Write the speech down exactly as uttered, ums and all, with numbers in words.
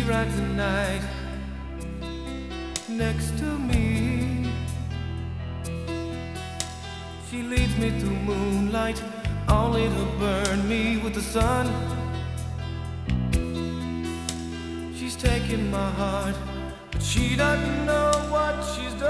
She rides the night next to me. She leads me through moonlight, only to burn me with the sun. She's taking my heart, but she doesn't know what she's